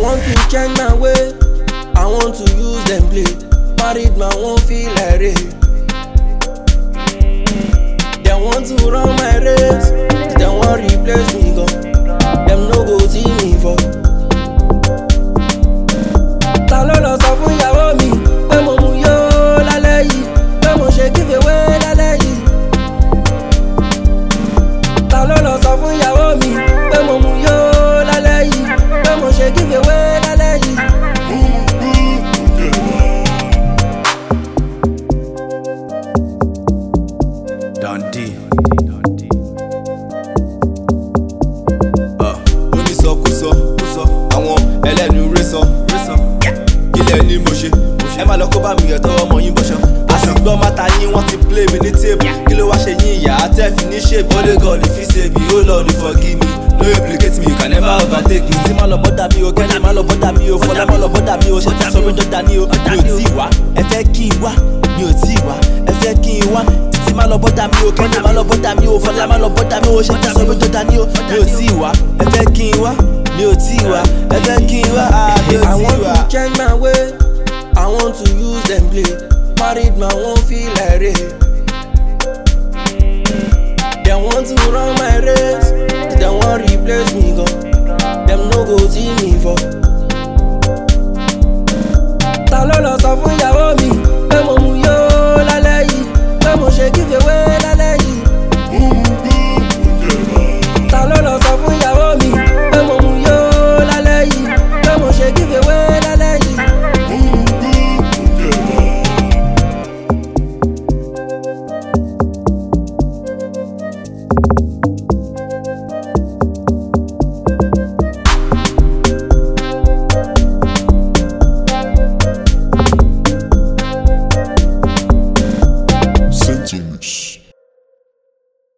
want to change my way, I want to use them play. Married man won't feel like rape. They want to run my race, they want replace me gone. Them no go see me for. Ta ló lọ sọ fún ìyàwó mi pé mo mú yó lálẹ́ yìí, pé mo ṣe give away lálẹ́ yìí. Ta ló lọ sọ fún ìyàwó mi pé mo mú yó lálẹ́ yìí, pé mo ṣe give away lálẹ́ yìí. Dundee. Onísọkúsọ àwọn ẹlẹ́nu rẹ́sọ kílẹ̀ ní mo ṣe ẹ má lọ kó bá mi yẹ tọwọ́ ọmọ yín bọ́ṣọ. àsìgbọ́ máta yín wọ́n ti play mi ní table kí ló wá ṣe yín ìyá àtẹ́fì ní ṣèbí. Only God if he save me, oh Lord forgive me. No replicate me, you can never overtake me. Tí má lọ bọ́dà mi o, kẹ́ni má lọ bọ́dà mi o, fọlá má lọ bọ́dà mi o, ṣe ti sọ pé dọ́dà ni o. Mi ò tí ì wá, ẹ fẹ́ kí n wá, mi ò tí ì wá, ẹ fẹ́ kí n wá. Títí má lọ bọ́dà mi o, kẹ́ni má lọ bọ́dà mi o, fọlá má lọ bọ́dà mi o, ṣe ti sọ pé dọ́dà ni o. Mi ò tí ì wá, ẹ fẹ́ kí n wá, mi ò tí ì wá, ẹ fẹ́ kí n wá, mi ò I tí ì want wá. to change my way, I want to use them play. Married man won't feel like rape. They want to run my race, they want replace me gone.